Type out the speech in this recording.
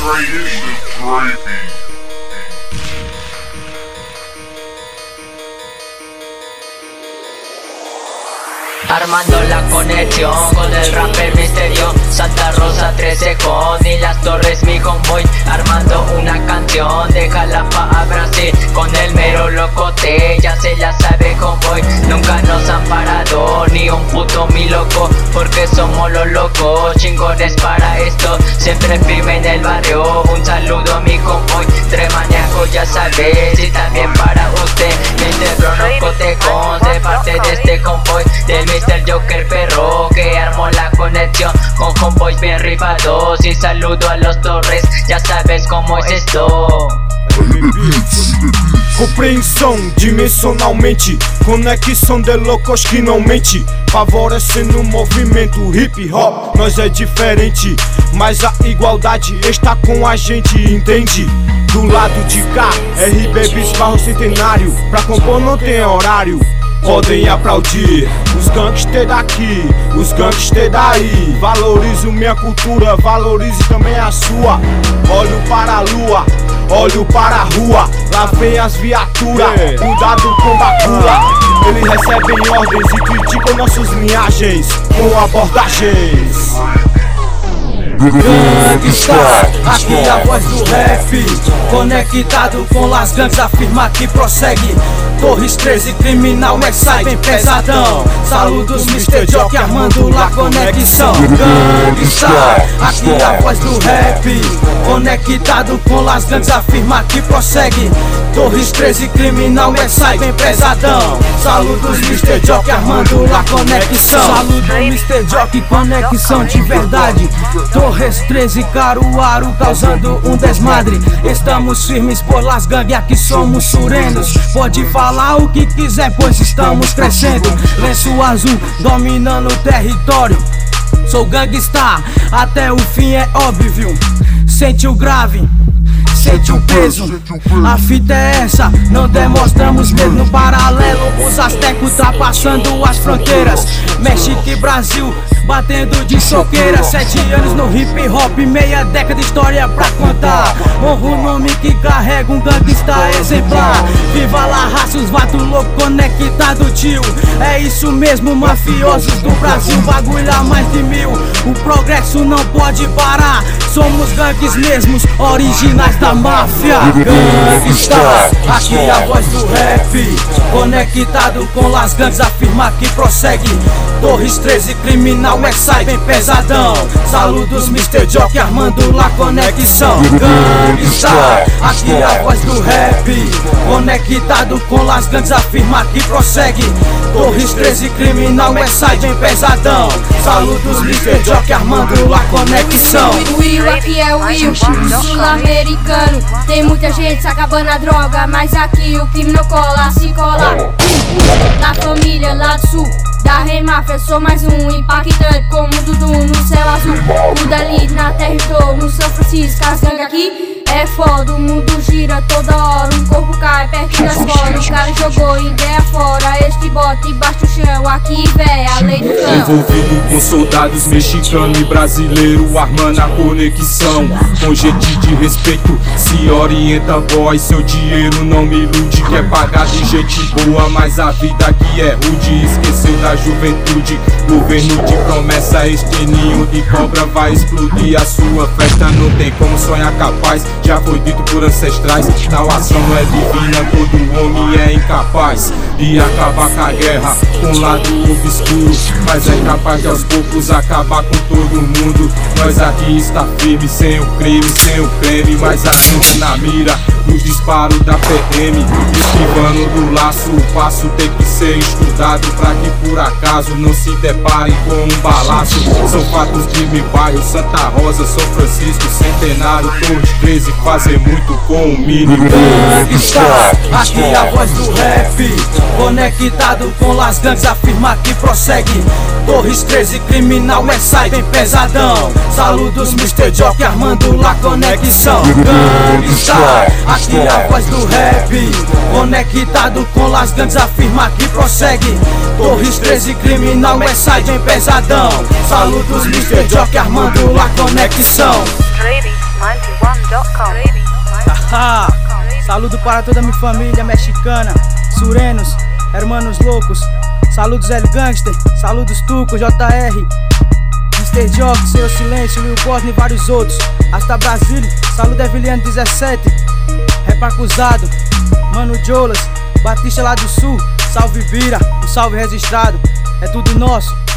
Armando la conexión con el rapper Misterio, Santa Rosa 13 con y las Torres mi convoy. Armando una canción de Jalapa a Brasil con el mero locote, ya se la sabe convoy. Nunca nos han parado ni un puto mi loco, porque somos los locos, chingones para esto. Siempre firme en el barrio, un saludo a mi convoy. Tremañaco ya sabes y también para usted. Mister Locotejón de parte de este convoy del Mr. Joker perro que armó la conexión con convoys bien rifados. Y saludo a los Torres, ya sabes cómo es esto. Compreensão dimensionalmente, conexão de loucos que não mente, favorecendo o movimento hip hop. Nós é diferente, mas a igualdade está com a gente, entende? Do lado de cá, RB Beats Barro Centenário, pra compor não tem horário. Podem aplaudir os gangsters daqui, os gangsters daí. Valorizo minha cultura, valorize também a sua. Olho para a lua, olho para a rua, lá vem as viaturas, cuidado com bacula. Eles recebem ordens e criticam nossas linhagens com abordagens. Gangstar, aqui a voz do rap, conectado com las gangues, afirma que prossegue. Torres 13, criminal, sai bem pesadão. Saludos Mr. Jock, armando lá conexão. Gangstar, aqui a voz do rap, conectado com las gangues, afirma que prossegue. Torres 13, criminal, sai bem pesadão. Saludos Mr. Jock, armando lá conexão. Saludo Mr. Jock, conexão de verdade. Torres 13, Caruaru, causando um desmadre. Estamos firmes por las gangues, aqui somos surenos. Pode falar o que quiser, pois estamos crescendo. Lenço azul, dominando o território. Sou gangstar, até o fim é óbvio. Sente o grave, sente o peso. A fita é essa, não demonstramos medo. No paralelo, os astecos ultrapassando as fronteiras. México e Brasil, batendo de choqueira. 7 anos no hip hop, meia década de história pra contar. Honro o nome que carrega um gangsta exemplar. Viva la raça, os vatos louco conectado tio. É isso mesmo, mafiosos do Brasil, bagulho há mais de 1000. O progresso não pode parar, somos gangues mesmos, originais da máfia. Gangstar, aqui a voz do rap, conectado com las gangues, afirma que prossegue. Torres 13, criminal, sai bem pesadão. Saludos Mr. Jock, armando lá conexão. Gangstar, aqui a voz do rap, conectado com las gangues, afirma que prossegue. Torres 13, criminal, sai bem pesadão. Saludos Mr. Jock, armando lá conexão. Will, aqui é o Will, sul-americano. Tem muita gente se acabando a droga, mas aqui o crime não cola, se cola. Da família lá do sul, da Rei Máfia, sou mais um impactante como o Dudu no céu azul. O dali na terra estou, no São Francisco, as gangues aqui é foda. O mundo gira toda hora, um corpo cai perto da escola. O cara jogou ideia fora, este bota embaixo do chão. Aqui véi, a lei do cão. Envolvido com soldados mexicano e brasileiro, armando a conexão. Com gente de respeito, se orienta voz. Seu dinheiro não me ilude, quer pagar de gente boa, mas a vida aqui é rude. Esqueceu da juventude, governo de promessa. Este ninho de cobra vai explodir a sua festa. Não tem como sonhar capaz, já foi dito por ancestrais. Tal ação é divina, todo homem é incapaz de acabar com a guerra com o lado obscuro, mas é capaz de aos poucos acabar com todo mundo. Nós aqui está firme, sem o crime, sem o creme, mas assim na mira dos disparos da PM. Esquivando do laço, o passo tem que ser estudado pra que por acaso não se deparem com um balaço. São fatos de meu bairro, Santa Rosa, São Francisco, Centenário, Torres 13, fazer muito com o mínimo. Gangstar, aqui a voz do rap, conectado com las gangues, afirma que prossegue. Torres 13, criminal, sai bem pesadão. Saludos Mr. Jock, armando lá conexão. Gangstar, aqui a voz do rap, conectado com las gangues, afirma que prossegue. Torres 13, criminal, sai bem pesadão. Saludos Mr. Jock, armando lá conexão. 91 Saludo para toda minha família mexicana, surenos, hermanos loucos. Saludos El Gangster, saludos Tuco, JR, Mr. Jock, Seu Silêncio, Lil Bosnia e vários outros. Hasta Brasília, saludo Eviliano 17, Rap Acusado, Mano Jolas, Batista lá do Sul. Salve Vira, um salve registrado, é tudo nosso.